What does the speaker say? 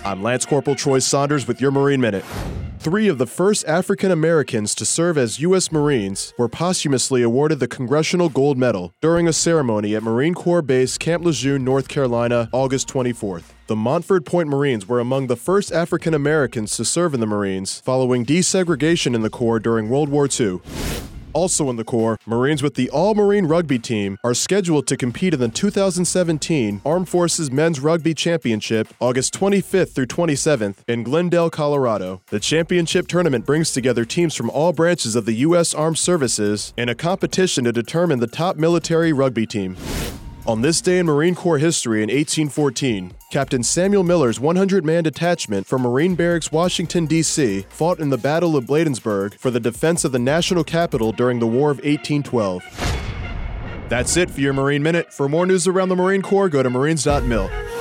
I'm Lance Corporal Troy Saunders with your Marine Minute. 3 of the first African Americans to serve as U.S. Marines were posthumously awarded the Congressional Gold Medal during a ceremony at Marine Corps Base Camp Lejeune, North Carolina, August 24th. The Montford Point Marines were among the first African Americans to serve in the Marines following desegregation in the Corps during World War II. Also in the Corps, Marines with the All-Marine Rugby Team are scheduled to compete in the 2017 Armed Forces Men's Rugby Championship, August 25th through 27th, in Glendale, Colorado. The championship tournament brings together teams from all branches of the U.S. Armed Services in a competition to determine the top military rugby team. On this day in Marine Corps history in 1814, Captain Samuel Miller's 100-man detachment from Marine Barracks, Washington, D.C. fought in the Battle of Bladensburg for the defense of the national capital during the War of 1812. That's it for your Marine Minute. For more news around the Marine Corps, go to marines.mil.